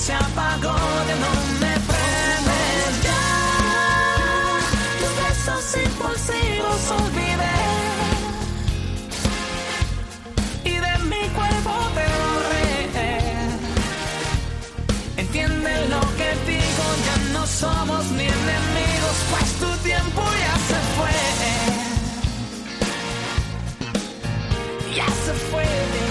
se apagó, ya no me prendes ya. Tus besos impulsivos olvidé y de mi cuerpo te borré. Entiende lo que digo, ya no somos ni enemigos, pues tu tiempo ya se fue. Ya se fue.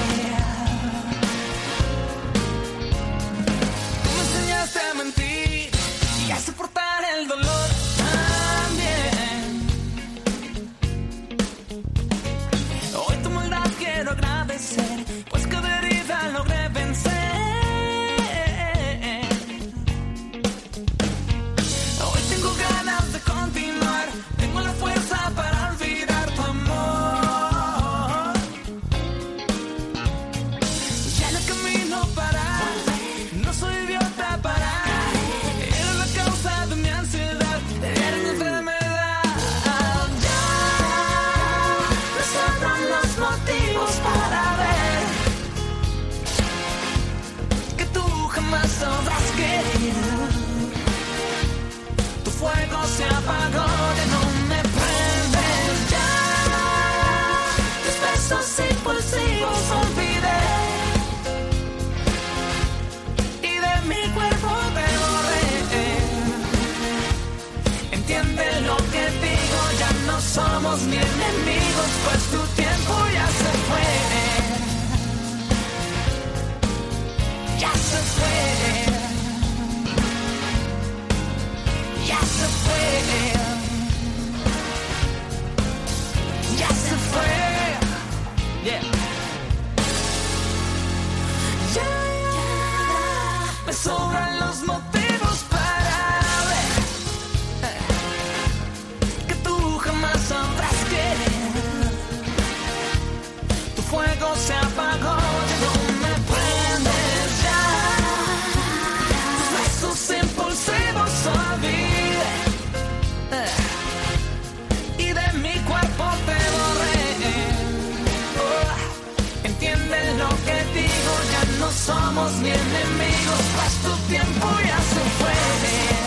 Tú me enseñaste a mentir y a soportar el dolor también. Hoy tu maldad quiero agradecer, pues cada herida logré vencer. Hoy tengo ganas de continuar, tengo la fuerza para olvidar tu amor. Ya no camino para, no soy idiota para. Eres la causa de mi ansiedad, eres mi enfermedad. Ya me sobran los motivos para ver que tú jamás sabrás querer. Tu fuego se apagó, ya no me prendes ya. Tus besos impulsivos olvidé y de mi cuerpo te borré. Entiende lo que digo, ya no somos ni enemigos, pues tu tiempo ya se fue. Ya se fue. Ya se fue. Ya se fue. Yeah. Ya me sobran los motivos para ver que tú jamás sabrás querer. Tu fuego se apagó, ya no me prendes ya. Tus besos impulsivos olvidé y de mi cuerpo te borré. Oh, entiende lo que digo, ya no somos ni enemigos, pues tu tiempo ya se fue.